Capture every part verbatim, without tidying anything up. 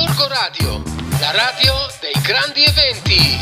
Gorgo Radio, la radio dei grandi eventi.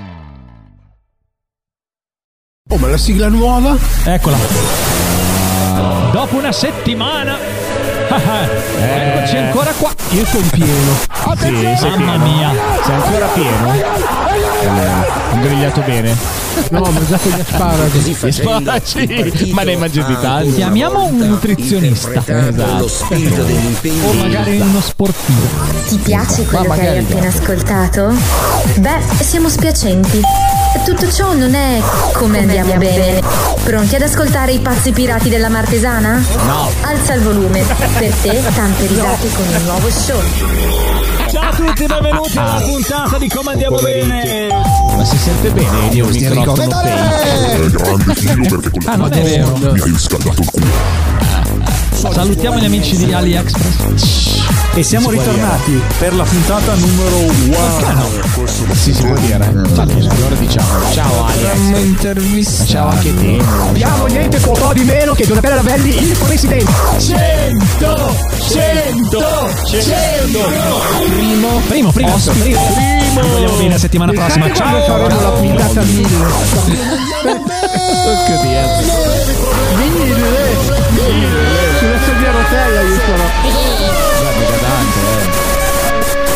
Oh, ma la sigla nuova? Eccola. Dopo una settimana. eh, Eccoci ancora qua. Io sono pieno. Sì, sei Mamma pieno. mia. Sei ancora pieno? Hai grigliato bene? No, ho mangiato gli asparagi. Gli asparagi? Ma ne hai mangiati tanti? Chiamiamo un nutrizionista. Esatto. Spirito dell'impegno. O magari uno sportivo. Ti piace quello Ma che hai magari appena ascoltato? Beh, siamo spiacenti. Tutto ciò non è come andiamo bene. Pronti ad ascoltare i pazzi pirati della Martesana? No. Alza il volume. Per te, tante risate con il nuovo show. Ciao a tutti, benvenuti alla puntata di Come Andiamo Bene. Ma si sente bene di un microfono fake? È grande filo perché con la Ah, non è vero. mi hai riscaldato il culo. Salutiamo gli amici di AliExpress. E siamo ritornati per la puntata numero uno. Sì, si può dire. Allora diciamo ciao Alex. Intervista. Ciao anche te. Abbiamo niente po' di meno che Donatella Ravelli, il presidente. Cento! Cento! Cento! Primo, primo, primo. Ospite. Primo. Ci vogliamo bene la settimana prossima. Ciao. Faremo la puntata mille. Porco Dio. Mille. Sulla sedia a rotella io sono. Guarda, tante,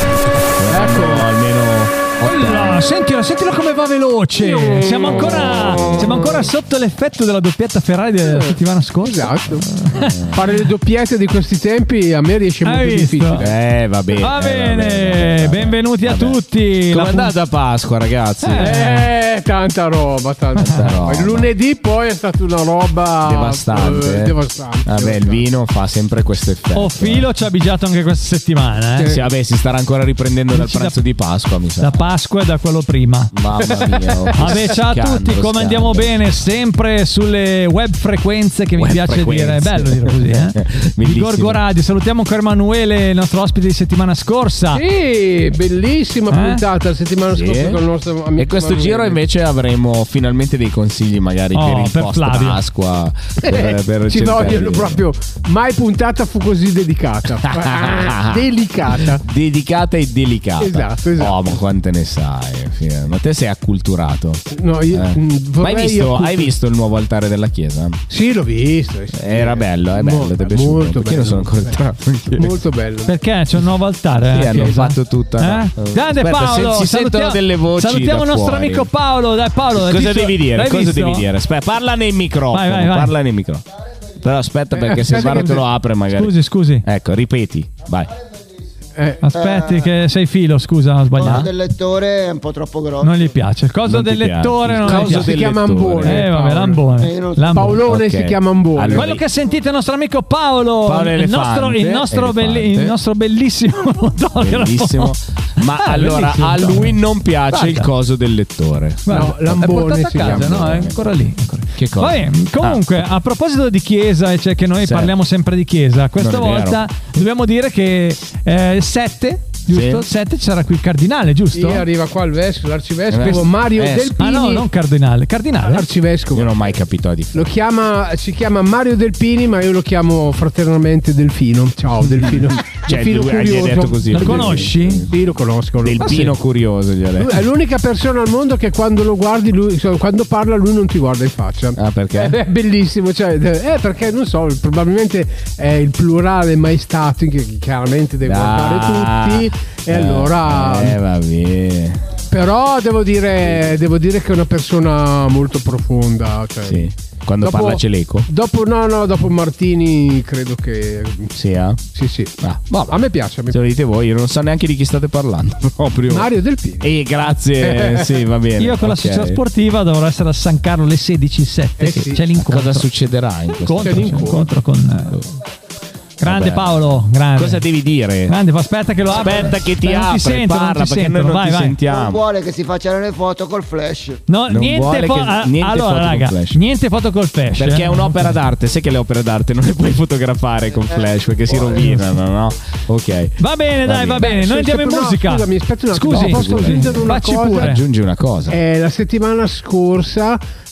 eh. Ecco, almeno Allora, sentilo, sentilo come va veloce. Siamo ancora, siamo ancora sotto l'effetto della doppietta Ferrari della settimana scorsa. Esatto. Fare le doppiette di questi tempi a me riesce molto Hai visto? difficile. Eh, va bene. Va eh, bene, bene. benvenuti a Vabbè. tutti. Come La è andata Pasqua, ragazzi? Eh, tanta roba, tanta, Tanta roba. Il lunedì poi è stata una roba Devastante. eh, devastante. Vabbè, il devastante. vino fa sempre questo effetto. Oh, Filo ci ha abigiato anche questa settimana, eh. Sì, vabbè, si starà ancora riprendendo dal Dici pranzo da- di Pasqua, mi sa. Da Pasqua e da quello prima. Mamma mia. oh, che Vabbè, ciao a scandalo, tutti, come scandalo. andiamo bene? Sempre sulle web frequenze che mi Web piace frequenze. dire, è bello dire così, eh? Di Bellissimo. Gorgo Radio, salutiamo ancora Emanuele, il nostro ospite di settimana scorsa. Sì, bellissima Eh? puntata la settimana Sì. scorsa con il nostro amico E questo Emanuele. giro invece avremo finalmente dei consigli magari Oh, per il per post Flavio. Pasqua. Eh, Per, per ci cercare vogliono di- proprio. Mai puntata fu così dedicata. Ah, delicata. Dedicata e delicata. Esatto, esatto. Oh, ma quante ne sai? Fia. Ma te sei acculturato. No, io, Eh. mm, Ma vorrei hai visto, appunto- hai visto il nuovo altare della chiesa? Sì, l'ho visto. sì. Era bello, è bello, Molto, ti è piaciuto? molto Perché non bello. sono ancora entrato anche io? Molto bello. Perché c'è un nuovo altare? Sì, eh, hanno chiesa? fatto tutta. Eh? no? Grande Aspetta, Paolo, se- si sentono salutiamo- delle voci. Salutiamo da il nostro fuori. amico Paolo. Dai, Paolo. hai Cosa visto- devi dire? l'hai Cosa visto? devi dire? Aspetta, parla nel microfono. Vai, vai, vai. Parla nel microfono. Però aspetta, perché se aspetta Svaro che- te lo apre, magari. Scusi, scusi. Ecco, ripeti. Vai. Eh, Aspetti, che sei Filo. Scusa, ho Il sbagliato. del lettore è un po' troppo grosso. Non gli piace. Il coso Non del ti piace. lettore non Il gli coso piace. si del chiama lettore. Ambone. Eh, vabbè, Paolo. Lambone. Eh, io non so. Lambone. Paolone Ok. si chiama Ambone. Allora, Quello che sentite è il nostro amico Paolo, Paolo il, nostro, il, Elefante, nostro belli- Elefante. il nostro bellissimo fotografo. Bellissimo. Ma Ah, allora bellissimo. a lui non piace Guarda. il coso del lettore. Guarda, No, Lambone è portato a si casa, chiama. no? È ancora lì. è ancora lì. Che cosa? Vabbè, comunque, a proposito di chiesa, cioè che noi Sì. parliamo sempre di chiesa, questa Non è vero. volta dobbiamo dire che eh, sette, giusto? Sì. sette c'era qui il cardinale, giusto? Sì, arriva qua il vescovo, l'arcivescovo Eh, Mario eh, Del Pini. Ah no, non cardinale, cardinale. L'arcivescovo. Io non ho mai capito la differenza. Lo chiama, si chiama Mario Delpini, ma io lo chiamo fraternamente Delfino. Ciao Delfino. Cioè, Delfino lui- gli hai detto così. Lo lui- conosci? Sì, lo conosco. lo- Del Pino curioso gli ha Lui detto. è l'unica persona al mondo che quando lo guardi, lui, cioè, quando parla, lui non ti guarda in faccia. Ah, perché? È bellissimo, cioè, eh, perché non so, probabilmente è il plurale mai stato, che chiaramente deve guardare Ah, tutti. E eh, allora. Eh, vabbè. Però devo dire, devo dire che è una persona molto profonda. Cioè, Sì. Quando dopo- parla c'è l'eco? Dopo, no, no, dopo Martini credo che. Sì, eh? Sì, sì. Ah, A me piace. A me se lo dite voi, io non so neanche di chi state parlando proprio. Mario Delpini. Eh, grazie. Sì, va bene. Io con la Ok. società sportiva dovrò essere a San Carlo alle sedici e sette. Eh che sì. C'è l'incontro. Cosa succederà in questo Incontro, C'è c'è l'incontro. l'incontro con. eh, Grande Vabbè. Paolo, grande. Cosa devi dire? Grande, aspetta che lo apra. Aspetta che ti Eh, non apre, ti sentono, parla, non ti perché noi sentono. non vai, ti vai. sentiamo. Non vuole che si facciano le foto col flash. No, Non niente, vuole fo- che- ah, niente allora, foto con raga, flash. niente foto col flash. Perché eh. è un'opera d'arte, sai che le opere d'arte non le puoi fotografare con flash perché si rovinano, no? Ok. Va bene, dai, va bene. Noi andiamo in no, musica. Scusami, aspetta un attimo. Scusi, posso scusi. aggiungere una Facci cosa? pure. Aggiungi una cosa. Eh, la settimana scorsa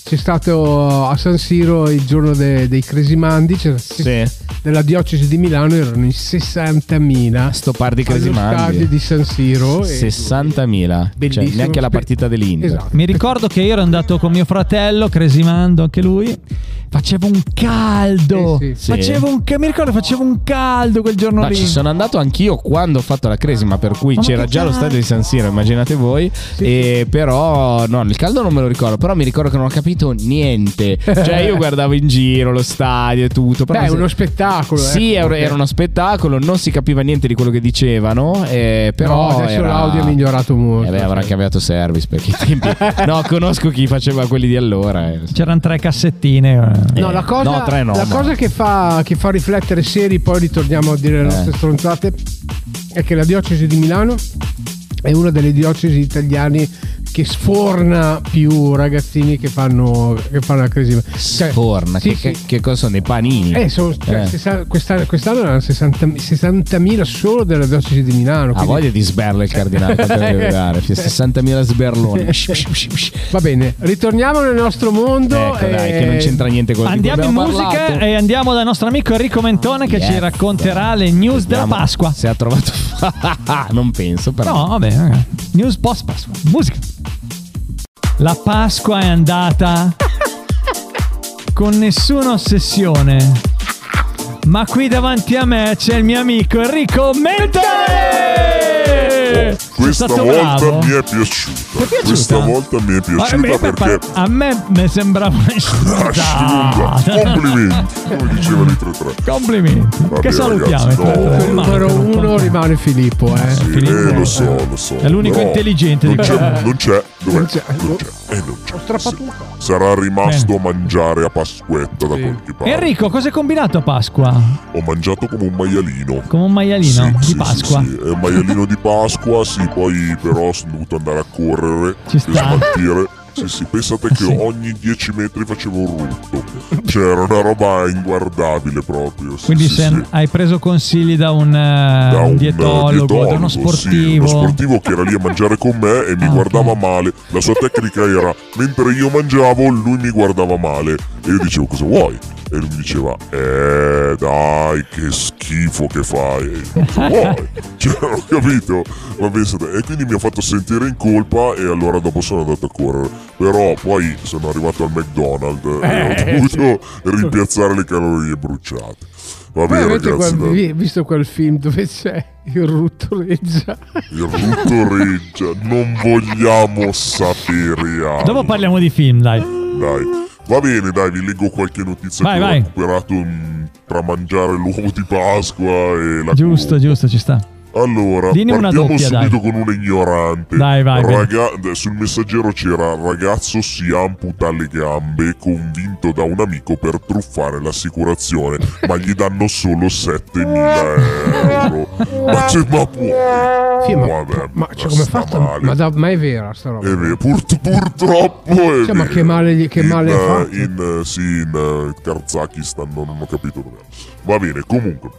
c'è stato a San Siro il giorno de- dei Cresimandi, c'era Sì. della diocesi di Milano, erano in sessantamila Sto par di allo Cresimandi. stadio di San Siro. e- sessantamila. Cioè, Bellissimo. neanche la partita dell'Inter. Esatto. Mi ricordo che io ero andato con mio fratello, Cresimando anche lui. Faceva un caldo. Sì, sì. Sì. Faceva un ca- mi ricordo faceva un caldo quel giorno Ma lì. ci sono andato anch'io quando ho fatto la Cresima, per cui Ma c'era che già lo cazzo? stadio di San Siro, immaginate voi. E però no, il caldo non me lo ricordo, però mi ricordo che non ho capito niente. Cioè io guardavo in giro lo stadio e tutto. Però Beh, è se- uno spettacolo. Sì, ecco, era, perché- era uno spettacolo, non si capiva niente di quello che dicevano, eh, però No, adesso era... l'audio è migliorato molto. Eh beh, avrà cioè. cambiato service perché i tempi... No, conosco chi faceva quelli di allora. eh. C'erano tre cassettine. eh. No, la cosa, no, tre no, la ma- cosa che, fa, che fa riflettere seri, poi ritorniamo a dire le nostre Eh. stronzate, è che la diocesi di Milano è una delle diocesi italiane che sforna più ragazzini che fanno, che fanno la Cresima. Cioè, Sforna, sì, che, sì. che- che cosa sono? Dei panini? Eh, sono, cioè, Eh. sessa- quest'anno, quest'anno erano sessanta sessantamila solo della diocesi di Milano. Ha quindi- voglia di sberla il cardinale quanto deve dare. sessantamila sberloni. Va bene, ritorniamo nel nostro mondo. Ecco, dai, e- che non c'entra niente con Andiamo in musica e andiamo dal nostro amico Enrico Mentone che Yes. ci racconterà le news della Vediamo Pasqua. Se ha trovato. Non penso, però. No, vabbè, vabbè. News post Pasqua. Musica. La Pasqua è andata con nessuna ossessione. Ma qui davanti a me c'è il mio amico Enrico Mentone! Sei Questa stato volta bravo? mi è piaciuta. Ti è piaciuta? Questa volta mi è Ma- piaciuta per- perché a me mi sembrava Asciuga. Complimenti, come dicevano i tre tre. Complimenti. Vabbè, che salutiamo. ragazzi, i tre tre. no. Il numero Mancano. uno rimane Filippo, eh. Sì, Filippo, eh, lo eh, so, lo so. è l'unico però intelligente non di c'è, qua. non c'è, dov'è? Non c'è. Non c'è. Eh, non c'è. Strappatuta. Sarà rimasto a mangiare a Pasquetta da Sì. qualche parte. Enrico, cosa hai combinato a Pasqua? Ho mangiato come un maialino. Come un maialino Sì, di sì, Pasqua. Sì, sì. È un maialino di Pasqua, sì, poi però sono dovuto andare a correre Ci per sta. smaltire. Sì, sì, pensate che ogni dieci metri facevo un rutto. Cioè, era una roba inguardabile proprio. Sì, Quindi sì, se sì. hai preso consigli da un, eh, Da un un dietologo, da uno sì, sportivo. uno sportivo che era lì a mangiare con me e mi Ah, guardava ok. male. La sua tecnica era, mentre io mangiavo, lui mi guardava male. E io dicevo, cosa vuoi? E lui mi diceva, eh dai, che schifo che fai. E io, cosa vuoi? Cioè, non ho capito. Ma pensate, e quindi mi ha fatto sentire in colpa e allora dopo sono andato a correre. Però poi sono arrivato al McDonald's e ho dovuto rimpiazzare le calorie bruciate. Va Voi bene, avete ragazzi, quel- dai. vi- visto quel film dove c'è il ruttoreggia? Il rutto reggia, non vogliamo sapere altro. Dopo parliamo di film, dai. Dai, va bene, dai, vi leggo qualche notizia Vai, che vai. ho recuperato mm, tra mangiare l'uovo di Pasqua e la Giusto, coda. giusto, ci sta. Allora, Dine una partiamo doppia, subito dai. con un ignorante. Dai, vai, vai. Raga- sul messaggero c'era ragazzo si amputa le gambe convinto da un amico per truffare l'assicurazione, ma gli danno solo settemila euro. Ma, c'è, ma puoi? Sì, ma, Vabbè, ma cioè, come sta fatto? male. Ma, da- ma è vera sta roba? È vero, pur- purtroppo è Cioè, ma vero. che male gli- che in, male ha eh, fatto? in, eh, sì, in eh, Kazakistan, non, non ho capito dove. Va bene, comunque.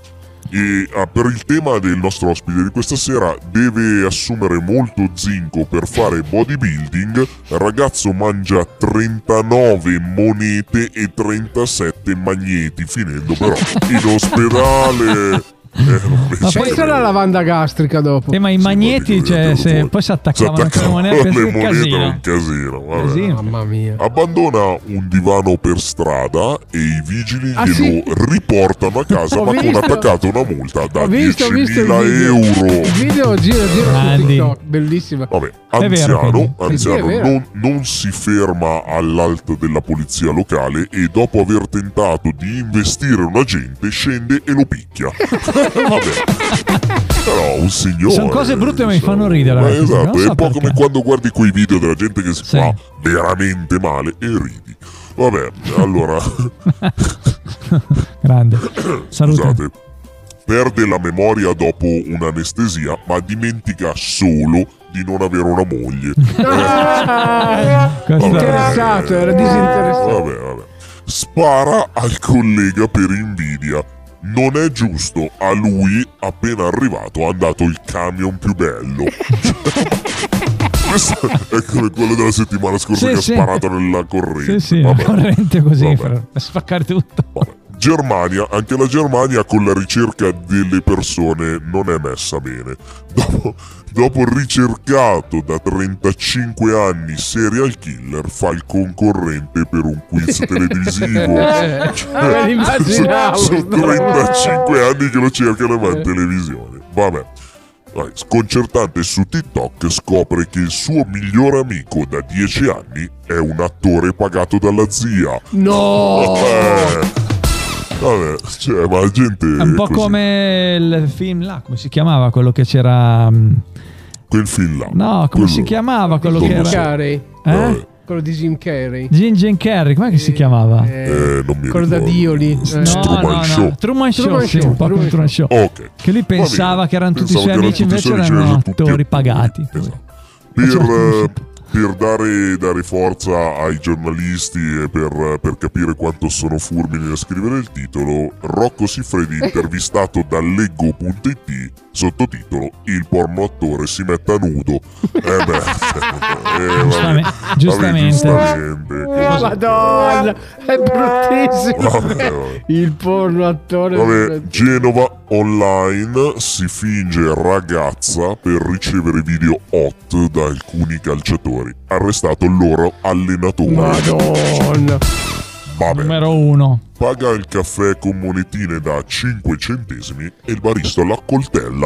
E, ah, per il tema del nostro ospite di questa sera, deve assumere molto zinco per fare bodybuilding. Il ragazzo mangia trentanove monete e trentasette magneti, finendo però in ospedale. Eh, non penso Ma Poi che- sarà la lavanda gastrica dopo. Eh, ma i magneti, cioè, se poi si attaccavano anche le monete, penso le che è un monete è casino. un casino, vabbè. Casino. Mamma mia. Abbandona un divano per strada e i vigili Ah, glielo sì? riportano a casa, Ho ma con visto. attaccata una multa da Ho visto, ho visto il diecimila video. euro. Il video gira, gira su Grandi. TikTok, bellissimo. Vabbè, È vero, anziano, quindi. Sì, sì, anziano è vero. non, non si ferma all'alto della polizia locale e dopo aver tentato di investire un agente scende e lo picchia. Vabbè. Però un signore. Sono cose brutte, ma mi insomma. fanno ridere, Ma ragazzi, esatto, non è so un po' perché. come quando guardi quei video della gente che si Sì. fa veramente male e ridi. Vabbè, allora. Grande. Salute. Scusate. Perde la memoria dopo un'anestesia, ma dimentica solo di non avere una moglie. Questo- Interessato, era disinteressato. Vabbè, vabbè. Spara al collega per invidia. Non è giusto, a lui appena arrivato ha dato il camion più bello. Questo è come quello della settimana scorsa Sì, che sì. ha sparato nella corrente. Sì, sì, Vabbè. la corrente così Vabbè. per, per spaccare tutto. Vabbè. Germania, anche la Germania con la ricerca delle persone non è messa bene. Dopo, dopo ricercato da trentacinque anni serial killer fa il concorrente per un quiz televisivo. Me Cioè, l'immaginavo. sono trentacinque anni che lo cercano e va in televisione. Vabbè. Vai, sconcertante, su TikTok scopre che il suo migliore amico da dieci anni è un attore pagato dalla zia. No! Eh. Vabbè, cioè, ma la gente È un po' così. come il film là, come si chiamava quello che c'era? mm, Quel film là. No, come Quello- si chiamava quello non che lo era? so. Carrey. Eh? Quello di Jim Carrey. Jim Jim Carrey, com'è che si chiamava? Eh, non mi quello da ricordo. Dio lì. No, Truman no, no. Show. Truman Show, Truman sì, Show, un po' come Truman Truman Show. Ok. Che lui Va bene. pensava che erano tutti i suoi Pensavo che amici, erano tutti i invece suoi erano amici, attori tutti- pagati. Esatto. Certo, Per, per dare, dare forza ai giornalisti e per, per capire quanto sono furbi nel scrivere il titolo, Rocco Siffredi intervistato da Leggo punto it, sottotitolo Il porno attore si metta nudo. Eh beh, eh, Giustame- vabbè. giustamente. Vabbè, giustamente. Oh, Madonna, è bruttissimo. Vabbè, vabbè. Il porno attore. Vabbè, Genova online si finge ragazza per ricevere video hot da alcuni calciatori. Arrestato il loro allenatore. Madonna. Vabbè, Numero uno. paga il caffè con monetine da cinque centesimi e il barista la coltella.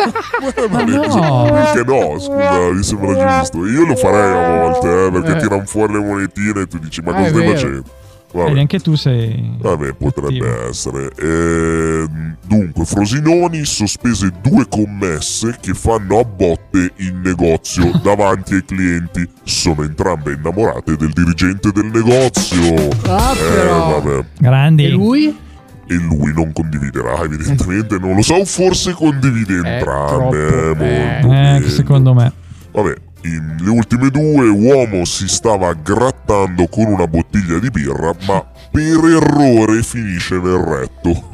Ma no. Perché no? Scusa, mi sembra giusto. Io lo farei a volte, eh, perché Eh. tirano fuori le monetine e tu dici, ma Ah, cosa è stai vero. facendo? E Vabbè. neanche tu sei. Vabbè, potrebbe cattivo. essere. Ehm, dunque, Frosinoni sospese due commesse che fanno a botte in negozio davanti ai clienti. Sono entrambe innamorate del dirigente del negozio. Ah, Eh, però. vabbè. Grandi. E lui? E lui non condividerà, evidentemente. Non lo so, forse condivide Eh, entrambe. troppo. eh, Eh, molto Eh, bene. secondo me. Vabbè, in le ultime due, uomo si stava grattando con una bottiglia di birra, ma per errore finisce nel retto.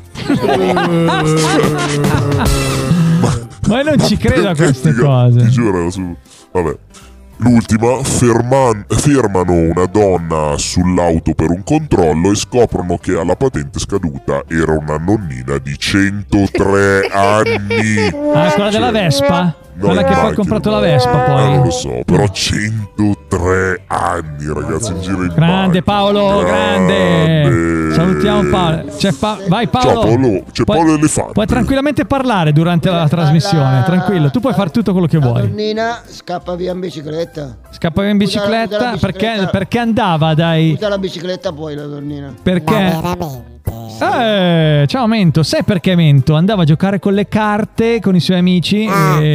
Ma io non ci credo a Perché queste ti- cose. Ti giuro, su. Vabbè. L'ultima, ferman- fermano una donna sull'auto per un controllo e scoprono che alla patente scaduta era una nonnina di centotré anni. Ah, quella della Vespa? No, Quella che poi ha immagino. comprato la Vespa Eh, non poi. lo so, però centotré anni, ragazzi, in giro in Grande macchina. Paolo, grande. Grande. Salutiamo Paolo. C'è Pa- Vai Paolo. Ciao Paolo, c'è Puoi- Paolo Elefante. Puoi tranquillamente parlare durante la trasmissione, la- tranquillo. Tu puoi fare tutto quello che La vuoi. donnina scappa via in bicicletta. Scappava in Usa la- usa bicicletta, la perché, bicicletta. perché andava dai. Usa la bicicletta poi la donnina. Perché? Eh, ciao Mento, sai perché Mento andava a giocare con le carte con i suoi amici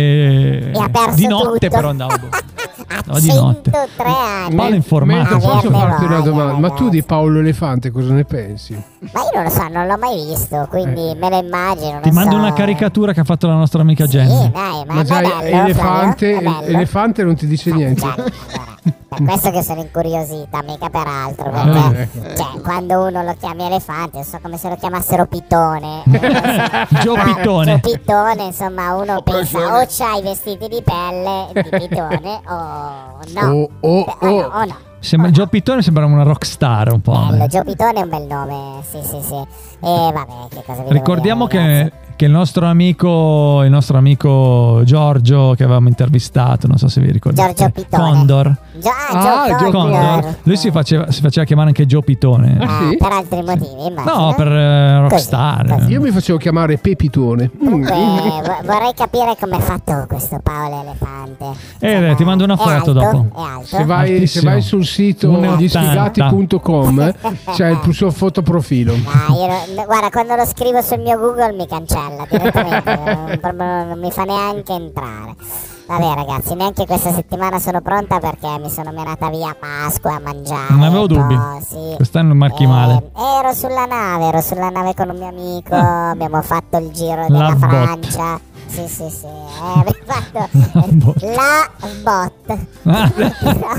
e, E ha perso di notte tutto. però andava. A No, di notte. centotré anni. Paolo è informato. Mentre posso Averne farti una voglia, domanda? Ma tu ragazzi. di Paolo Elefante cosa ne pensi? Ma io non lo so, non l'ho mai visto, quindi me lo immagino. non Ti mando so. una caricatura che ha fatto la nostra amica Sì, Jenny. dai, ma, Ma già è bello, elefante, Flavio? È bello? elefante non ti dice niente. Già, allora, per questo che sono incuriosita, mica per altro. Ah, Perché ecco. cioè, quando uno lo chiami elefante, so come se lo chiamassero pitone. Gio Ah, Pittone. Gio Pittone, insomma, uno pensa ragione. o c'hai i vestiti di pelle di pitone o no. Oh, oh, Beh, ah, no, oh. o no. Sembra, Gio Pittone sembra una rockstar un po'. Bello, Gio Pitone è un bel nome, sì sì sì. E vabbè, che cosa vi devo Ricordiamo dire, che, ragazzi? che il nostro amico il nostro amico Giorgio che avevamo intervistato, non so se vi ricordate, Giorgio Pittone. Condor. Gio- ah, Ah, Gio Gio Condor. Condor. Lui si faceva, si faceva chiamare anche Gio Pitone. Ah, Ah, sì? per altri motivi, immagino. No, per eh, rockstar. Così, Io mi facevo chiamare Pepitone. Mm. Comunque, vo- vorrei capire come è fatto questo Paolo Elefante. Eh, ti mando una È foto alto? dopo. È alto? Se vai, se Altissimo. vai sul sito uno e gli ottanta. sfigati punto com c'è il suo fotoprofilo. Ah, io no- guarda, quando lo scrivo sul mio Google mi cancella direttamente, non, proprio non mi fa neanche entrare. Vabbè ragazzi, neanche questa settimana sono pronta perché mi sono menata via a Pasqua a mangiare. Non avevo un po', dubbi. sì. Quest'anno marchi Eh, male. Ero sulla nave, ero sulla nave con un mio amico, abbiamo fatto il giro della La bot. Francia. Sì, sì, sì, eh, abbiamo fatto La bot. la bot. Ah,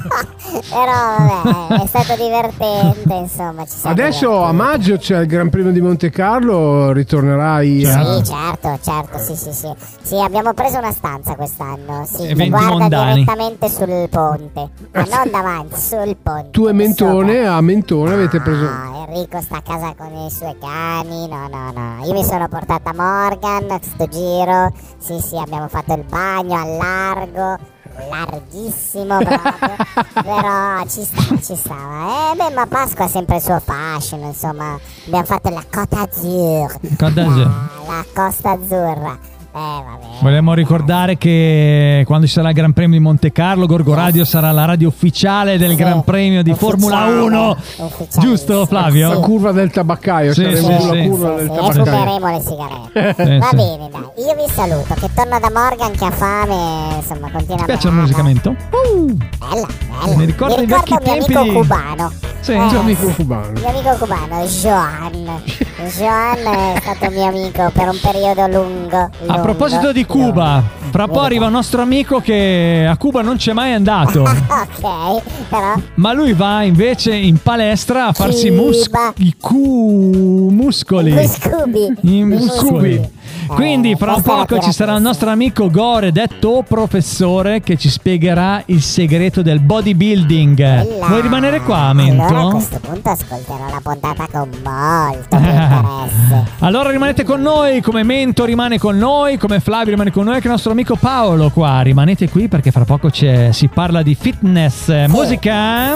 Però vabbè, è stato divertente, insomma. Ci siamo Adesso a divertiti. maggio c'è il Gran Premio di Monte Carlo, ritornerai a... Sì, certo, certo, sì, sì, sì. Sì, abbiamo preso una stanza quest'anno, sì, che Eventi guarda mondani. direttamente sul ponte, ma non davanti, sul ponte. Tu e Mentone, sopra. a Mentone avete preso... No, Enrico sta a casa con i suoi cani, no, no, no. Io mi sono portata Morgan, sto giro, sì, sì, abbiamo fatto il bagno al largo, larghissimo proprio, però ci stava, ci stava. Eh, beh, ma Pasqua ha sempre il suo fascino, insomma. Abbiamo fatto la Côte d'Azur, Côte d'Azur. la, la Costa Azzurra. Eh, vabbè. Vogliamo ricordare che quando ci sarà il Gran Premio di Monte Carlo, Gorgo Radio sarà la radio ufficiale del Sì, Gran Premio di ufficiale, Formula uno. ufficialissimo. Giusto, Flavio? La curva del tabaccaio, Sì, saremo sì, sulla sì. curva Sì, del sì, e tabaccaio. fumeremo le sigarette. Eh, Va sì. bene, dai. Io vi saluto, che torno da Morgan che ha fame, insomma, continua Ti a piace il bere. musicamento? Bella, bella. Mi ricorda i ricorda vecchi un mio tempi amico di- cubano. Sì, Eh, un tuo Amico cubano. mio amico cubano, Joan. Joan è stato mio amico per un periodo lungo. A lungo, proposito di Cuba, lungo. fra poco arriva un nostro amico che a Cuba non c'è mai andato, Ok, però ma lui va invece in palestra a farsi mus- Cuba. i cu- muscoli. Due scubi. I Due muscoli. scubi. Quindi Eh, fra un questa era poco ci sarà il tiratissima. nostro amico Gore, detto professore, che ci spiegherà il segreto del bodybuilding. Bella. Vuoi rimanere qua, Allora a Mento? questo punto ascolterò la puntata con molto più interesse. Allora rimanete con noi, come Mento rimane con noi, come Flavio rimane con noi, anche il nostro amico Paolo qua. Rimanete qui perché fra poco c'è, si parla di fitness. Musica?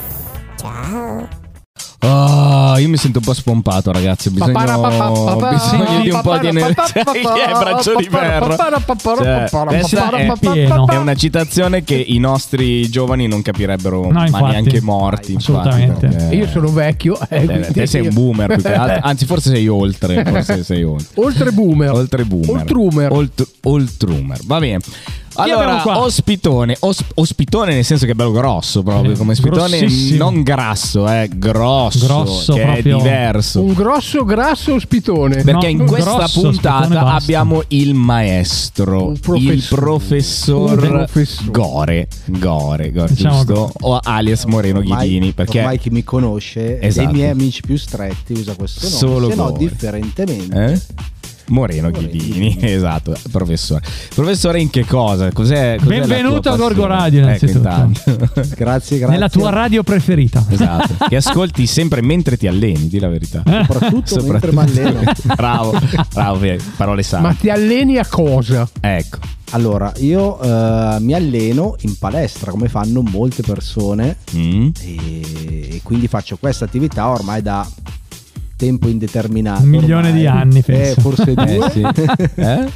Ciao. Oh, io mi sento un po' spompato, ragazzi. Ho bisogno, ho bisogno di un po' di energia. Che è braccio di ferro. Cioè, questa è, pieno. è una citazione che i nostri giovani non capirebbero, No, ma infatti. neanche morti. infatti, Assolutamente. perché- Io sono vecchio. eh, Eh, quindi te sei un io- boomer più che altro. Anzi, forse sei oltre. Forse sei oltre. Oltre boomer. Oltre boomer. Oltrumer. Olt- Oltrumer. Va bene. abbiamo Allora, qua? ospitone, os- ospitone nel senso che è bello grosso proprio, Sì, come ospitone, grossissimo. non grasso, eh, grosso, Grosso che proprio. è diverso. Un grosso grasso ospitone. Perché No, in un questa grosso puntata ospitone basta. abbiamo il maestro, Un professore. il professor Un professore. Gore, Gore, Gore, Diciamo giusto? O alias Moreno Ormai- Ghidini, perché ormai chi mi conosce, Esatto. dei miei amici più stretti usa questo nome, Solo se no Gore. differentemente. Eh? Moreno Moreno Ghidini, Ghidini. esatto, professore. Professore in che cosa? Cos'è, cos'è Benvenuto la tua a Gorgo passione? Radio, Ecco, innanzitutto. intanto. Grazie, grazie. Nella tua radio preferita. Esatto, che ascolti sempre mentre ti alleni, di la verità. Soprattutto mentre mi alleno. bravo, bravo, via, parole Ma sane. ti alleni a cosa? Ecco. Allora, io eh, mi alleno in palestra come fanno molte persone Mm. e, e quindi faccio questa attività ormai da tempo indeterminato. Un milione ormai. di anni, Eh, penso. forse due. Eh, sì. Eh?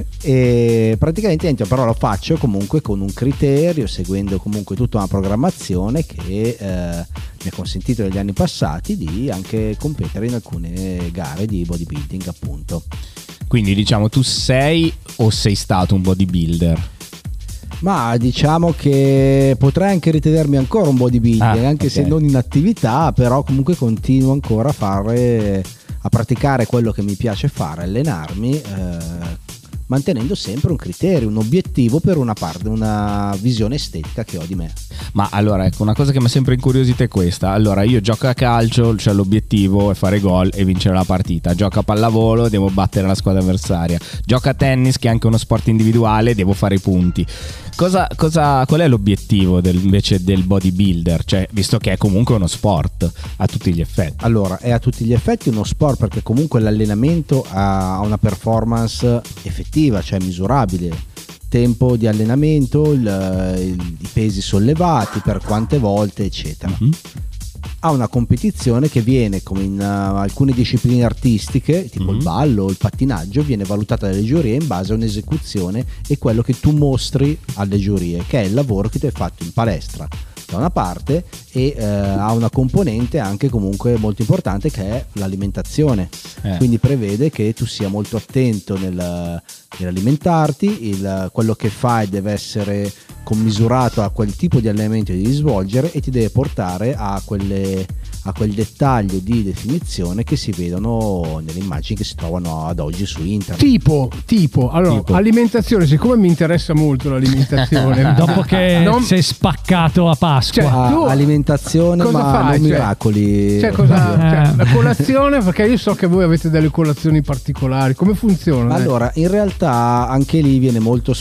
E praticamente niente, però lo faccio comunque con un criterio, seguendo comunque tutta una programmazione che eh, mi ha consentito negli anni passati di anche competere in alcune gare di bodybuilding, appunto. Quindi diciamo tu sei o sei stato un bodybuilder? Ma diciamo che potrei anche ritenermi ancora un bodybuilder, Ah, anche ok. se non in attività, però comunque continuo ancora a fare, a praticare quello che mi piace fare, allenarmi, eh, mantenendo sempre un criterio, un obiettivo per una parte, una visione estetica che ho di me. Ma allora, ecco, una cosa che mi ha sempre incuriosito è questa. Allora, io gioco a calcio, cioè l'obiettivo è fare gol e vincere la partita. Gioco a pallavolo, devo battere la squadra avversaria. Gioco a tennis, che è anche uno sport individuale, devo fare i punti. Cosa, cosa, qual è l'obiettivo del, invece del bodybuilder? Cioè, visto che è comunque uno sport a tutti gli effetti. Allora, è a tutti gli effetti uno sport perché comunque l'allenamento ha una performance effettiva, cioè misurabile. Tempo di allenamento, il- il- i pesi sollevati, per quante volte, eccetera. Mhm. Ha una competizione che viene, come in uh, alcune discipline artistiche, tipo Mhm. il ballo o il pattinaggio, viene valutata dalle giurie in base a un'esecuzione e quello che tu mostri alle giurie, che è il lavoro che tu hai fatto in palestra da una parte e eh, ha una componente anche comunque molto importante che è l'alimentazione. Eh. Quindi prevede che tu sia molto attento nel, nell'alimentarti, il, quello che fai deve essere commisurato a quel tipo di allenamento che devi svolgere e ti deve portare a quelle a quel dettaglio di definizione che si vedono nelle immagini che si trovano ad oggi su internet. Tipo, tipo, allora, Tipo. alimentazione, siccome mi interessa molto l'alimentazione. Dopo che non- sei spaccato a Pasqua. Cioè, Ah, tu alimentazione, cosa ma fai? non Cioè- miracoli. Cioè, cosa, Eh. cioè, la colazione, perché io so che voi avete delle colazioni particolari, come funziona? Allora, in realtà anche lì viene molto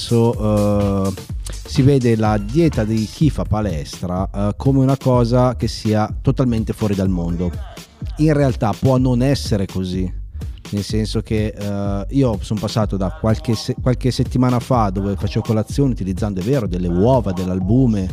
spesso eh, si vede la dieta di chi fa palestra eh, come una cosa che sia totalmente fuori dal mondo. In realtà può non essere così, nel senso che eh, io sono passato da qualche, se- qualche settimana fa dove facevo colazione utilizzando, è vero, delle uova, dell'albume,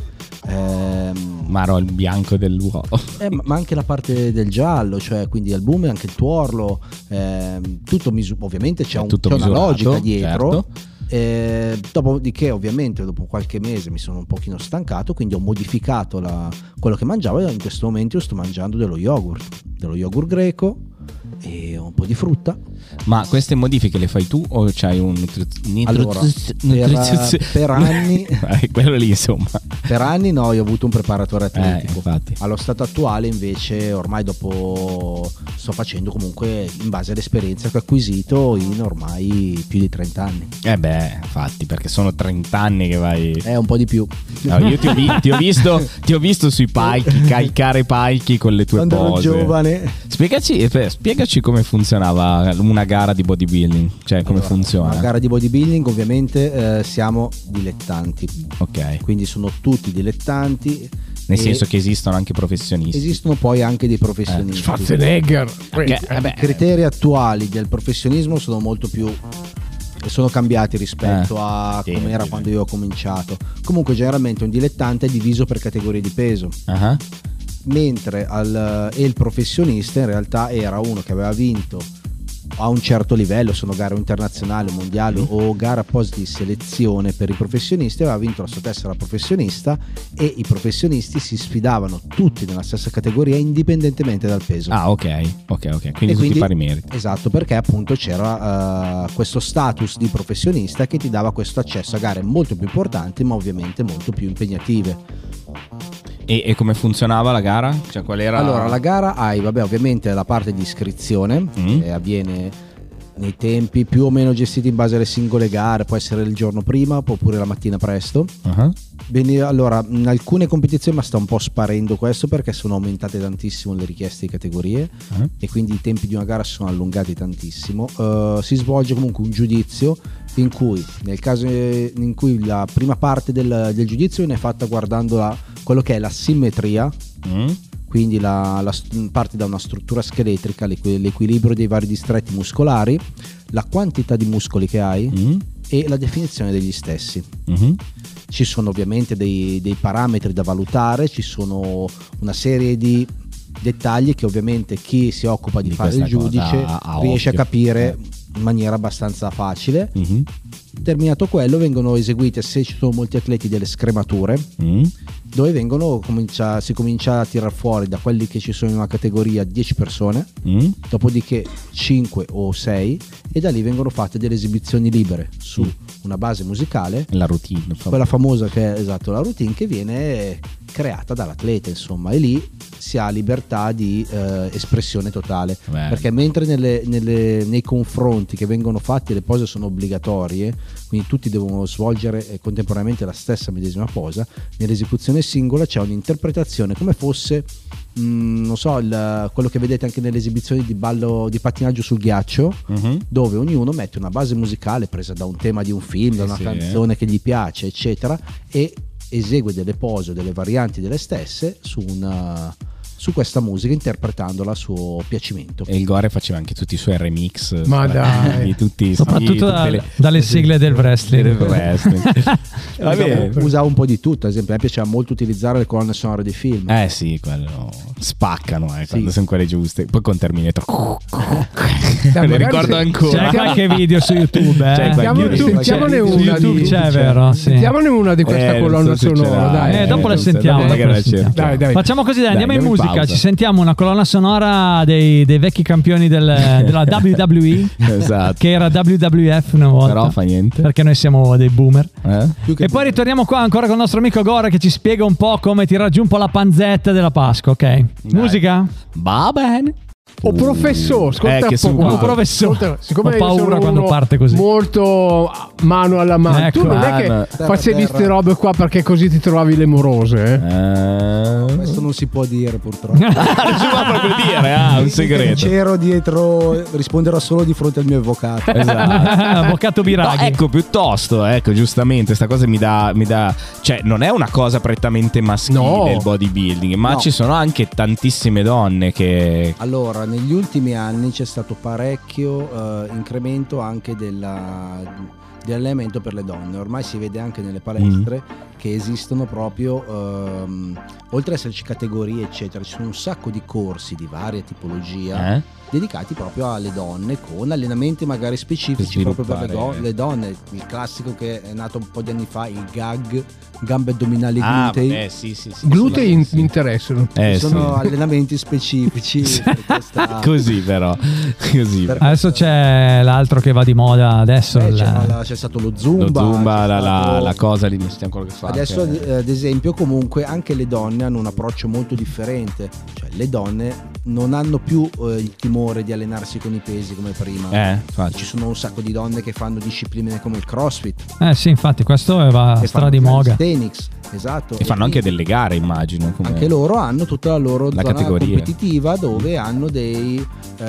ehm, Maro il bianco dell'uovo. Eh, ma ma anche la parte del giallo, cioè quindi albume, anche il tuorlo, ehm, tutto misu- ovviamente c'è, È un- tutto c'è una misurato, logica dietro. certo. Eh, dopodiché ovviamente dopo qualche mese mi sono un pochino stancato, quindi ho modificato la- quello che mangiavo e in questo momento io sto mangiando dello yogurt, dello yogurt greco e un po' di frutta. Ma queste modifiche le fai tu o c'hai un nutri- Allora, nutri- per, nutrizio- per anni Eh, quello lì insomma. per anni no, io ho avuto un preparatore atletico. Eh, infatti. Allo stato attuale invece ormai dopo sto facendo comunque in base all'esperienza che ho acquisito in ormai più di trenta anni. Eh beh, infatti, perché sono trenta anni che vai. È un po' di più. No, io ti ho, vi- ti ho visto, ti ho visto sui palchi, calcare palchi con le tue Quando ero pose. giovane. Spiegaci, eh, spiegaci come funzionava una gara di bodybuilding, cioè come Allora, funziona. Una gara di bodybuilding ovviamente eh, siamo dilettanti, Ok, quindi sono tutti dilettanti. nel e senso che esistono anche professionisti. esistono poi anche dei professionisti. Schwarzenegger. Perché, eh beh, I criteri attuali del professionismo sono molto più sono cambiati rispetto Eh, a sì, come era sì. quando io ho cominciato. Comunque generalmente un dilettante è diviso per categorie di peso, ah, mentre al, e il professionista in realtà era uno che aveva vinto a un certo livello, sono gare internazionali, mondiali o gare apposite di selezione per i professionisti, aveva vinto la sua tessera professionista e i professionisti si sfidavano tutti nella stessa categoria indipendentemente dal peso. ah, ok, ok, ok. E Quindi tutti pari meriti. Esatto, perché appunto c'era uh, questo status di professionista che ti dava questo accesso a gare molto più importanti, ma ovviamente molto più impegnative. E, e come funzionava la gara? Cioè, qual era? Allora, la gara hai, vabbè, ovviamente la parte di iscrizione Mm. che avviene nei tempi più o meno gestiti in base alle singole gare, può essere il giorno prima oppure la mattina presto. Ah, Bene, allora, in alcune competizioni ma sta un po' sparendo questo perché sono aumentate tantissimo le richieste di categorie ah. e quindi i tempi di una gara si sono allungati tantissimo. Uh, si svolge comunque un giudizio in cui, nel caso in cui la prima parte del, del giudizio viene fatta guardando la, quello che è la simmetria, Mm. quindi la, la st- parte da una struttura scheletrica, l'equi- l'equilibrio dei vari distretti muscolari, la quantità di muscoli che hai Mm. e la definizione degli stessi. Mhm. Ci sono ovviamente dei, dei parametri da valutare, ci sono una serie di dettagli che ovviamente chi si occupa di, Di fare il questa cosa giudice a- a riesce occhio. a capire in maniera abbastanza facile. Mhm. Terminato quello vengono eseguite, se ci sono molti atleti, delle scremature Mm. dove vengono comincia, si comincia a tirar fuori da quelli che ci sono in una categoria dieci persone, Mm. dopodiché cinque o sei, e da lì vengono fatte delle esibizioni libere su Mm. una base musicale, La routine. quella famosa che è esatto la routine che viene creata dall'atleta, insomma, e lì si ha libertà di eh, espressione totale. Beh. Perché mentre nelle- nelle- nei confronti che vengono fatti le pose sono obbligatorie, quindi tutti devono svolgere eh, contemporaneamente la stessa medesima posa, nell'esecuzione singola c'è un'interpretazione come fosse mh, non so, il- quello che vedete anche nelle esibizioni di ballo di pattinaggio sul ghiaccio, Mhm. dove ognuno mette una base musicale presa da un tema di un film, da una sì. canzone che gli piace, eccetera, e esegue delle pose o delle varianti delle stesse su, una, su questa musica, interpretandola a suo piacimento. E il Gore faceva anche tutti i suoi remix. Ma sai, dai. di tutti, Soprattutto sì, tutte da- le- dalle sigle del wrestling. del wrestling. Va bene. Usavo, usavo un po' di tutto, ad esempio a me piaceva molto utilizzare le colonne sonore dei film. Eh sì, quello spaccano eh, Sì. quando sono quelle giuste. Poi con Terminator. Dai, Me le magari ricordo se- ancora. C'è qualche video su YouTube, eh? C'è qualche Sentiamo- video. sentiamone Su una YouTube di- c'è, vero? Sì. Sentiamone una di questa Eh, colonna non so se ce sonora, l'ha. dai. Eh, dopo la non so, sentiamo, dopo dopo magari la la sentiamo. cerchiamo. Dai, dai. Facciamo così, dai, Dai, andiamo in andiamo in musica, ci sentiamo una colonna sonora dei, dei vecchi campioni del, della W W E, esatto. che era W W F una volta. Però fa niente. Perché noi siamo dei boomer. Eh? E poi ritorniamo qua ancora con il nostro amico Gora che ci spiega un po' come tirare giù un po' la panzetta della Pasqua, ok? Dai. Musica? Va bene. O professore, ascolta Eh, che un po' su- qua. O professore. Ascolta, siccome Ho io paura sono quando uno parte così. molto mano alla mano, Ecco. tu non è che Ah, no. facevi Terra, queste robe qua perché così ti trovavi le morose, eh? Eh... Questo non si può dire purtroppo. non si può proprio dire, ah, un segreto. C'ero dietro, risponderò solo di fronte al mio avvocato. Avvocato No, Biraghi. ecco, piuttosto, ecco, giustamente, sta cosa mi dà, mi dà, cioè, non è una cosa prettamente maschile No. il bodybuilding, ma No. ci sono anche tantissime donne che... Allora, negli ultimi anni c'è stato parecchio eh, incremento anche della, dell'allenamento per le donne. Ormai si vede anche nelle palestre che esistono proprio, ehm, oltre ad esserci categorie eccetera, ci sono un sacco di corsi di varia tipologia Eh? dedicati proprio alle donne, con allenamenti magari specifici Per proprio per le, go- sviluppare- le donne. Il classico che è nato un po' di anni fa, il gag, gambe addominali Ah, glutei. vabbè, sì, sì, sì. Glutei sì, in- sì. mi interessano. Eh, sono sì. allenamenti specifici per questa- Così però, così. Per- Adesso c'è l'altro che va di moda adesso. Eh, il- c'è, la- c'è stato lo Lo Zumba, Zumba, c'è la, la, stato- la cosa lì, non stiamo quello che fa. Adesso che- eh, ad esempio comunque anche le donne hanno un approccio molto differente, cioè le donne non hanno più eh, il timore di allenarsi con i pesi come prima. Eh, infatti. Ci sono un sacco di donne che fanno discipline come il CrossFit, Eh sì, infatti, questo va che stra fanno di moga. calisthenics, esatto. E fanno anche quindi delle gare, immagino. come- anche loro hanno tutta la loro La zona categoria. competitiva dove hanno dei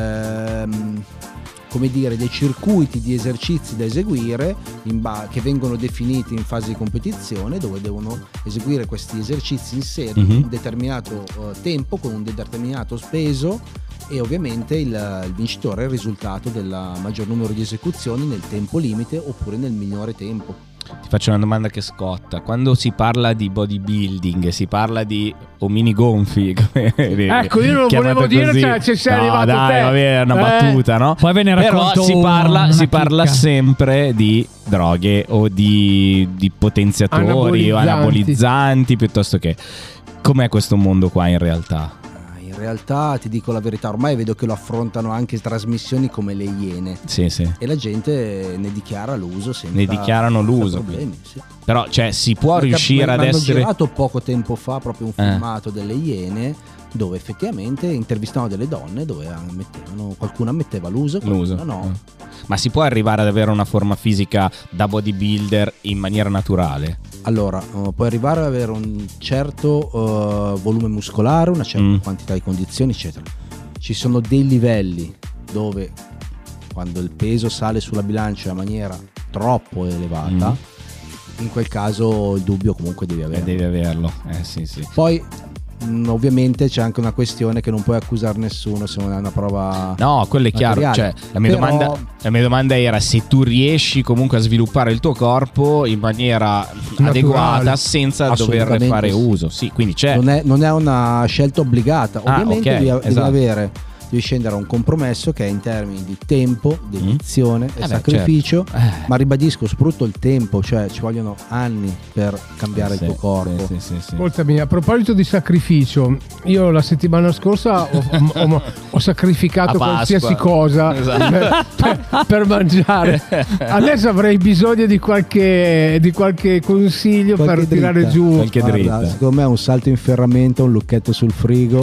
ehm, come dire, dei circuiti di esercizi da eseguire in ba- che vengono definiti in fase di competizione, dove devono eseguire questi esercizi in serie Mhm. in un determinato eh, tempo con un determinato peso, e ovviamente il, il vincitore è il risultato del maggior numero di esecuzioni nel tempo limite oppure nel minore tempo. Ti faccio una domanda che scotta. Quando si parla di bodybuilding, si parla di omini gonfi. come- Ecco, io non lo chiamato volevo dire, così. cioè, ci sei no, arrivato dai, te. vabbè, è una Eh. battuta, no? Poi ve ne Però racconto si parla, una si parla chicca. sempre di droghe o di, di potenziatori o Anabolizzanti. anabolizzanti, piuttosto che... Com'è questo mondo qua in realtà? In realtà ti dico la verità, ormai vedo che lo affrontano anche trasmissioni come le Iene, Sì, sì. e la gente ne dichiara l'uso senza, Ne dichiarano senza l'uso. problemi, sì. Però, cioè, si può Perché riuscire mi- ad mi hanno essere... girato poco tempo fa proprio un Eh. filmato delle Iene dove effettivamente intervistavano delle donne dove ammettevano, qualcuno ammetteva l'uso, L'uso. qualcuno no. Eh. Ma si può arrivare ad avere una forma fisica da bodybuilder in maniera naturale? Allora, eh, puoi arrivare ad avere un certo eh, volume muscolare, una certa Mm. quantità di condizioni, eccetera. Ci sono dei livelli dove quando il peso sale sulla bilancia in maniera troppo elevata, Mm. in quel caso il dubbio comunque devi Eh, avere. devi averlo. Eh, sì, sì. Poi mh, ovviamente c'è anche una questione che non puoi accusare nessuno se non è una prova. No, quello è chiaro. materiale. Cioè, la mia, Però- domanda, la mia domanda era se tu riesci comunque a sviluppare il tuo corpo in maniera adeguata senza doverne Assolutamente fare sì. uso. Sì, quindi c'è. Non è, non è una scelta obbligata. Ah, Ovviamente ok, devi, devi esatto. avere, devi scendere a un compromesso che è in termini di tempo, dedizione e Eh beh, sacrificio. certo. Eh. Ma ribadisco, soprattutto il tempo, cioè ci vogliono anni per cambiare Sì, il tuo corpo. sì, sì, sì. Ascoltami, a proposito di sacrificio, io la settimana scorsa ho, ho- ho sacrificato A Pasqua. qualsiasi cosa Esatto. per, per- per mangiare. Adesso avrei bisogno di qualche, di qualche consiglio Qualche per tirare dritta. giù. Qualche Guarda, dritta. secondo me un salto in ferramenta, un lucchetto sul frigo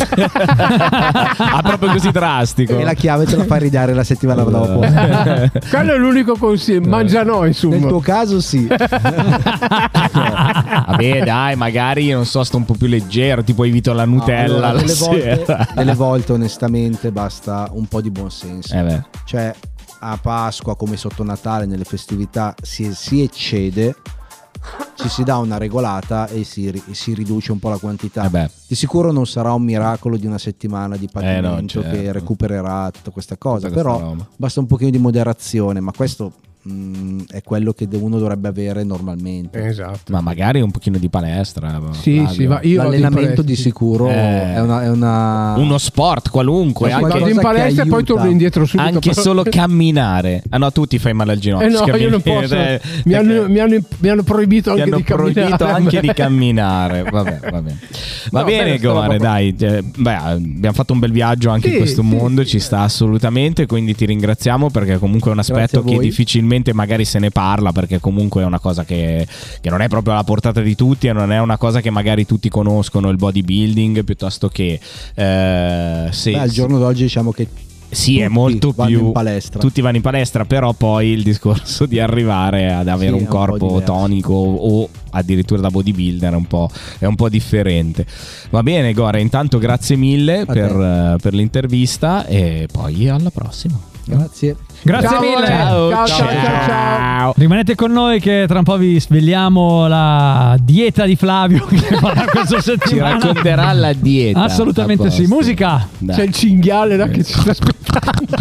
Ah, proprio così drastico. e la chiave te la fai ridare la settimana dopo. Quello è l'unico consiglio, mangia no, insomma. Nel tuo caso sì. Vabbè, dai, magari non so, sto un po' più leggero, tipo evito la Nutella Allora, la delle, volte, sera. delle volte onestamente basta un po' di buonsenso. Eh beh. Cioè a Pasqua come sotto Natale nelle festività si, si eccede, ci si dà una regolata e si, ri- si riduce un po' la quantità. Eh beh. Di sicuro non sarà un miracolo di una settimana di Eh no, patimento certo. che recupererà tutta questa cosa, Tutta questa però roba. basta un pochino di moderazione, ma questo mh, è quello che uno dovrebbe avere normalmente. Esatto. Ma magari un pochino di palestra. Sì, Flavio. sì, va- io vado in L'allenamento palestra, di sì. sicuro Eh, è, una, è una Uno sport qualunque, Sì, anche, Vado in cosa palestra che e poi aiuta. torno indietro subito. anche però- solo camminare. Ah no, tu ti fai male al ginocchio. Eh no, cammini- io non posso. eh, Mi hanno, perché mi, hanno, mi hanno proibito ti anche hanno di camminare. proibito anche di camminare. Vabbè, va bene. Va No, bene, bene, sta roba Gore, qua. dai. eh, Beh, abbiamo fatto un bel viaggio anche Sì, in questo sì, mondo, sì. ci sta assolutamente, quindi ti ringraziamo perché comunque è un aspetto a che voi. difficilmente magari se ne parla, perché comunque è una cosa che, che non è proprio alla portata di tutti e non è una cosa che magari tutti conoscono, il bodybuilding, piuttosto che eh, se, Beh, al giorno d'oggi diciamo che sì, è tutti molto vanno più in palestra. tutti vanno in palestra, però poi il discorso di arrivare ad avere Sì, un è un po' corpo diverso. tonico o addirittura da bodybuilder è un po', è un po' differente. Va bene, Gore, intanto grazie mille A per, te. eh, per l'intervista e poi alla prossima. Grazie. Grazie Ciao, mille. ciao, ciao, ciao, ciao, ciao. Rimanete con noi che tra un po' vi svegliamo la dieta di Flavio che farà questa Ci settimana. racconterà la dieta. Assolutamente A sì. posto. Musica. Dai. C'è il cinghiale là che ci sta aspettando.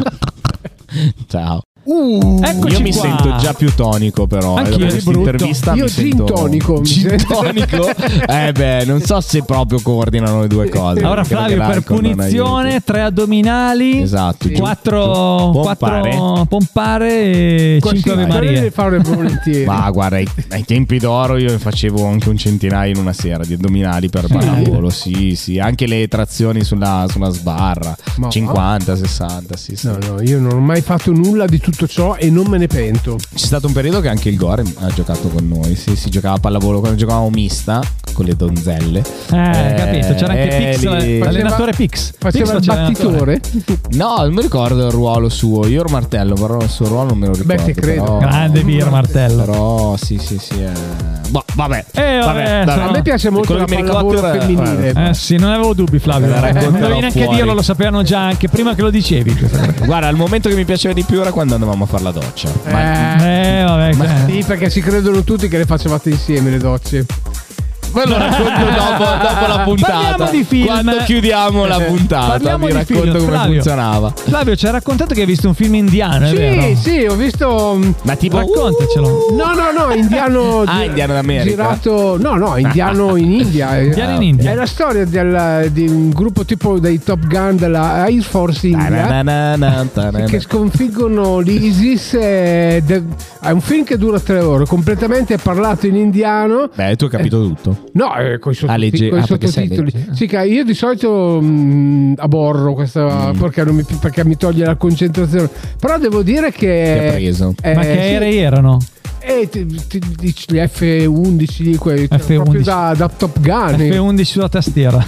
Ciao. Uh, Eccoci Io mi qua. sento già più tonico, però. Anch'io, dopo di questa brutto. intervista Io mi gin sento tonico, mi Gin sento. tonico? Eh beh, non so se proprio coordinano le due cose. Allora Credo Flavio, che per l'alcol non punizione, aiuti. tre addominali, Esatto, giusto. quattro, Pompare. quattro pompare e Così, cinque Ave quelli Marie. devi fare volentieri. Ma guarda, ai, ai tempi d'oro io facevo anche un centinaio in una sera di addominali per pallavolo. Sì, sì, anche le trazioni sulla, sulla sbarra. Ma- cinquanta, sessanta, sì, sì. No, no, io non ho mai fatto nulla di tutto ciò e non me ne pento. C'è stato un periodo che anche il Gore ha giocato con noi. Sì, si giocava a pallavolo quando giocavamo mista con le donzelle. Eh, capito, c'era anche eh, Pix, lì- l'allenatore Pix. Faceva Pix il faceva l'allenatore. battitore. No, non mi ricordo il ruolo suo. Io ero martello, però il suo ruolo non me lo ricordo. Beh, ti credo. Però, Grande Vir Martello. però sì, sì, sì. Eh. Boh, vabbè. Eh, vabbè, dai. sono- A me piace molto Quello la che mi pallavolo ricordo era- femminile. Eh sì, non avevo dubbi Flavio. Me la racconterò Non dovevi neanche fuori. dirlo, lo sapevano già anche prima che lo dicevi. Guarda, il momento che mi piaceva di più era quando andavamo a fare la doccia. Ma Eh, Eh, vabbè. ma eh. sì, perché si credono tutti che le facevate insieme le docce. ve lo racconto dopo, dopo la puntata. Parliamo di film. Quando chiudiamo la puntata, Parliamo vi di racconto film. come Flavio. funzionava. Flavio ci ha raccontato che hai visto un film indiano, è Sì, vero? sì, ho visto. mm, Ma tipo Raccontacelo. No, no, no, indiano. Ah, gi- indiano d'America. Girato. No, no, indiano in India. Indiano in È India. la storia del- di un gruppo tipo dei Top Gun della Air Force India che sconfiggono l'ISIS. e de- È un film che dura tre ore, completamente parlato in indiano. Beh, tu hai capito tutto. No, eh, con i Ah, legge- sottotitoli. ah, perché sei sottotitoli. legge. Sì, che io di solito mh, aborro questa Mm. perché, non mi, perché mi toglie la concentrazione. Però devo dire che. Ti ha preso. eh, Ma che sì, aerei erano? eh, ti- ti- dici gli F undici, quei, F proprio undici. da, da Top Gun. F undici sulla tastiera.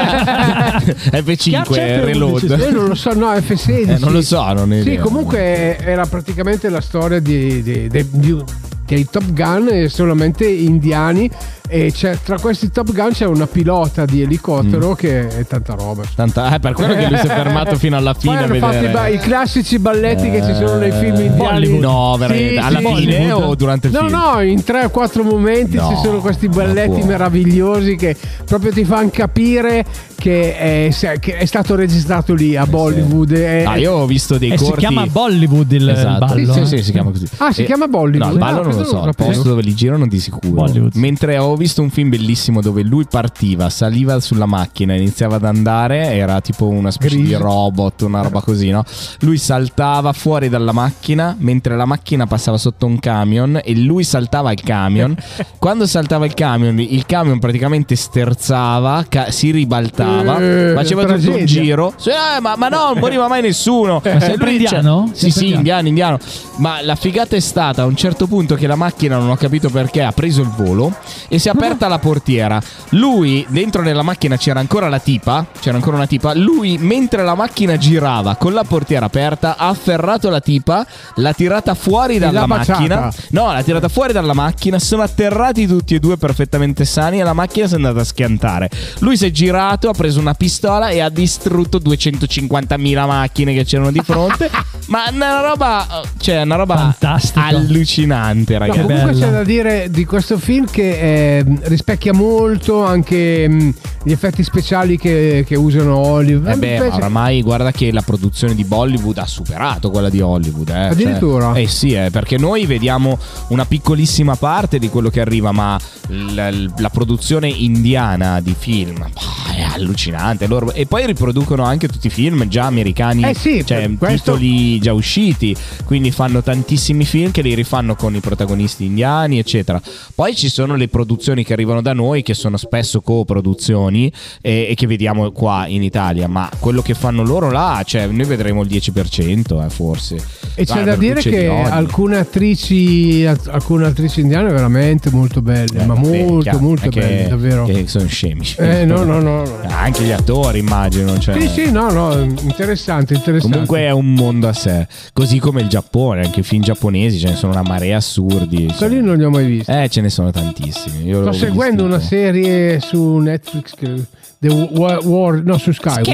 F cinque, Schiaccia reload. F undici. Io non lo so, no, F sedici. Eh, non lo so, non è Sì, vero. comunque era praticamente la storia di, di- di- di- dei Top Gun eh, solamente indiani. E c'è, tra questi Top Gun c'è una pilota di elicottero Mm. che è tanta roba. Tanta, eh, per quello che lui si è fermato fino alla fine Poi a hanno fatto i, vedere. ba- i classici balletti che ci sono nei film indiani. Bollywood. No, veramente. Sì, alla sì. fine Bollywood. o durante il No, film? no, in tre o quattro momenti No, ci sono questi non balletti può. meravigliosi che proprio ti fanno capire che è, se- che è stato registrato lì a Bollywood. È- Ah, io ho visto dei E corti. si chiama Bollywood il, il Esatto. ballo. Sì, eh? sì, sì, si chiama così. Ah, si E- chiama Bollywood? No, il ballo Ah, non lo questo so, non il lo sapevo. posto dove li girano di sicuro. Bollywood. Mentre ho visto un film bellissimo dove lui partiva, saliva sulla macchina, iniziava ad andare, era tipo una specie Grease. di robot, una roba così, no? Lui saltava fuori dalla macchina mentre la macchina passava sotto un camion e lui saltava il camion. Quando saltava il camion, il camion praticamente sterzava, ca- si ribaltava, Eh, faceva tutto un tragedia. giro. Sì, eh, ma, ma no, non moriva mai nessuno. Ma sempre E lui, cioè- indiano? Sì, Sempre sì, indiano, indiano. Ma la figata è stata a un certo punto che la macchina, non ho capito perché, ha preso il volo e si è aperta la portiera. Lui, dentro nella macchina c'era ancora la tipa, c'era ancora una tipa. Lui, mentre la macchina girava con la portiera aperta, ha afferrato la tipa, l'ha tirata fuori dalla l'ha baciata. macchina. No, l'ha tirata fuori dalla macchina. Sono atterrati tutti e due perfettamente sani e la macchina si è andata a schiantare. Lui si è girato, ha preso una pistola e ha distrutto duecentocinquantamila macchine che c'erano di fronte. Ma è una roba, cioè, una roba Fantastico. allucinante, No, ragazzi. comunque bello. c'è da dire di questo film che eh, rispecchia molto anche mh, gli effetti speciali che, che usano Hollywood. Eh beh, ma oramai guarda che la produzione di Bollywood ha superato quella di Hollywood. Eh. Addirittura? Cioè, eh sì, eh, perché noi vediamo una piccolissima parte di quello che arriva, ma la, la produzione indiana di film bah, è allucinante. Loro, e poi riproducono anche tutti i film già americani, eh sì, cioè questo... titoli già usciti, quindi fanno tantissimi film che li rifanno con i protagonisti indiani, eccetera. Poi ci sono le produzioni che arrivano da noi, che sono spesso co-produzioni e, e che vediamo qua in Italia, ma quello che fanno loro là, cioè noi vedremo il dieci per cento eh, forse. E c'è ah, da dire che alcune attrici alcune attrici indiane veramente molto belle, eh, ma vabbè, molto chiaro, molto belle, davvero. Che sono scemi. Eh, no, no, no, no. Anche gli attori immagino, cioè. Sì, sì, no, no, interessante, interessante. Comunque è un mondo a sé, così come il Giappone, anche i film giapponesi ce ne sono una marea assurdi. Cioè. Lì non li ho mai visti. Eh, ce ne sono tantissimi. Io sto seguendo una serie su Netflix che The War, War no su Sky.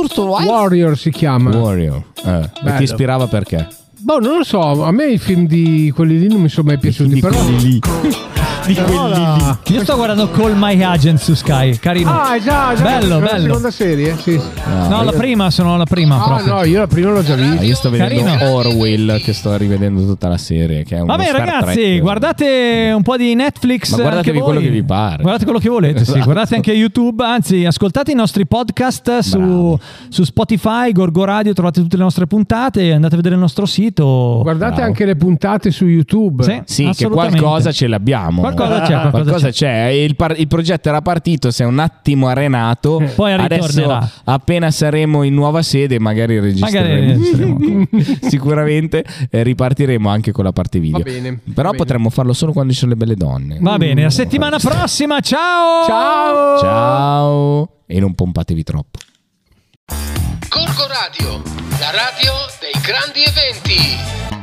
Warrior si chiama. Warrior. Eh. E ti ispirava perché? Boh, non lo so, a me i film di quelli lì non mi sono mai piaciuti, di però quelli lì. Di quelli lì. Io sto guardando Call My Agent su Sky, carino. Ah, già, già. Bello, bello. La seconda serie? Sì. No, no io... la prima, sono la prima. Ah, proprio. no, io la prima l'ho già vista. Ah, io sto vedendo Carino. Orwell, che sto rivedendo tutta la serie. Che è uno Vabbè, Star ragazzi, Trek. Guardate un po' di Netflix. Ma guardatevi anche voi. quello che vi pare. Guardate quello che volete, Esatto. sì. Guardate anche YouTube. Anzi, ascoltate i nostri podcast su, su Spotify, Gorgo Radio. Trovate tutte le nostre puntate. Andate a vedere il nostro sito. Guardate Bravo. anche le puntate su YouTube. Sì, Sì, che qualcosa ce l'abbiamo. Qualcosa c'è, qualcosa Qualcosa c'è. c'è. Il, par- il progetto era partito, si è un attimo arenato. Poi Adesso, ritornerà. appena saremo in nuova sede, magari registreremo. Magari registreremo. Sicuramente eh, ripartiremo anche con la parte video. Va bene, Però va potremmo farlo solo quando ci sono le belle donne. Va bene, la settimana prossima. Ciao! Ciao! Ciao! E non pompatevi troppo. Gorgo Radio, la radio dei grandi eventi.